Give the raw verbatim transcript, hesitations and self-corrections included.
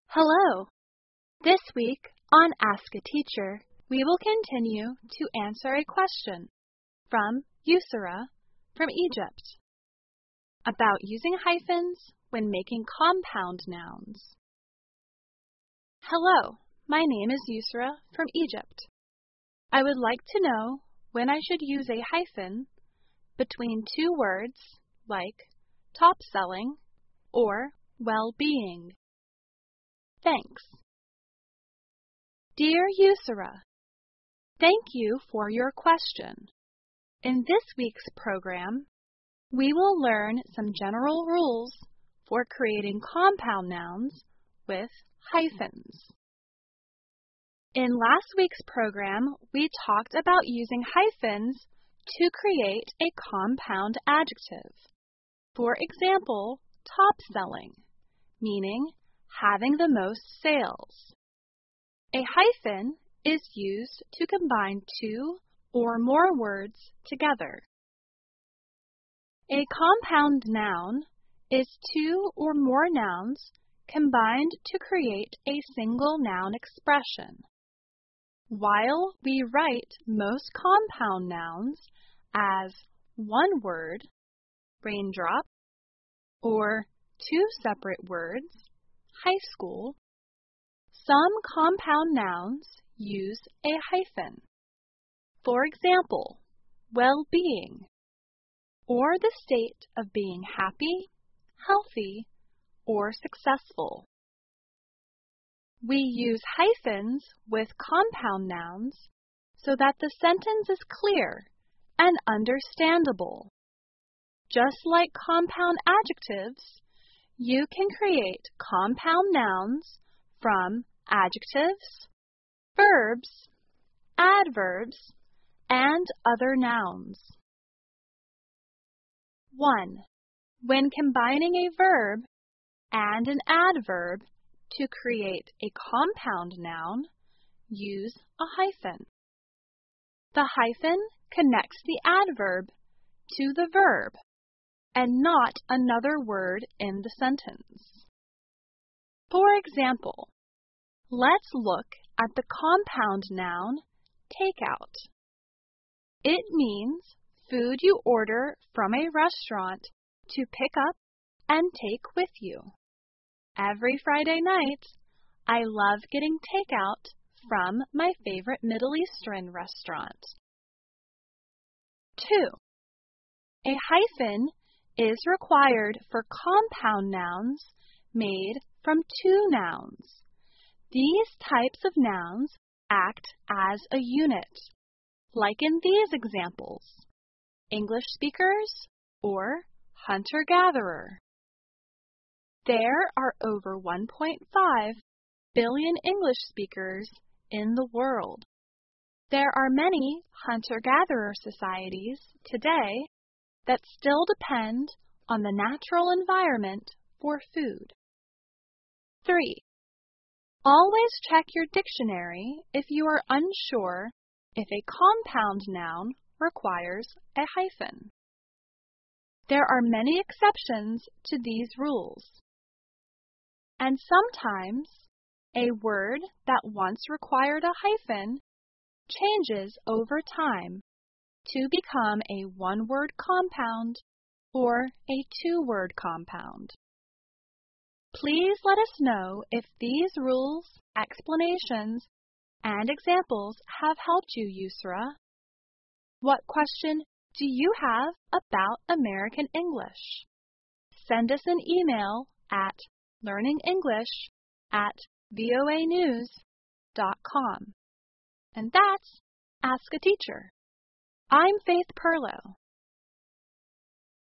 Hello! This week on Ask a Teacher, we will continue to answer a question from Yusra from Egypt about using hyphens when making compound nouns. Hello, my name is Yusra from Egypt. I would like to know when I should use a hyphen between two words like top selling or well-being. Thanks. Dear Yusra, thank you for your question. In this week's program, we will learn some general rules for creating compound nouns with hyphens. In last week's program, we talked about using hyphens to create a compound adjective. For example, top selling, meaning having the most sales. A hyphen is used to combine two or more words together. A compound noun is two or more nouns combined to create a single noun expression. While we write most compound nouns as one word, raindrop, or two separate words, high school, some compound nouns use a hyphen. For example, well-being, or the state of being happy, healthy, or successful. We use hyphens with compound nouns so that the sentence is clear and understandable. Just like compound adjectives, you can create compound nouns from adjectives, verbs, adverbs, and other nouns. one. When combining a verb and an adverb to create a compound noun, use a hyphen. The hyphen connects the adverb to the verb and not another word in the sentence. For example, let's look at the compound noun takeout. It means food you order from a restaurant to pick up and take with you. Every Friday night, I love getting takeout from my favorite Middle Eastern restaurant. two. A hyphen is required for compound nouns made from two nouns. These types of nouns act as a unit, like in these examples, English speakers or hunter-gatherer. There are over one point five billion English speakers in the world. There are many hunter-gatherer societies today that still depend on the natural environment for food. three. Always check your dictionary if you are unsure if a compound noun requires a hyphen. There are many exceptions to these rules. And sometimes a word that once required a hyphen changes over time to become a one-word compound or a two-word compound. Please let us know if these rules, explanations, and examples have helped you, Yusra. What question do you have about American English? Send us an email at learningenglish at voa news dot com. And that's Ask a Teacher. I'm Faith Perlow.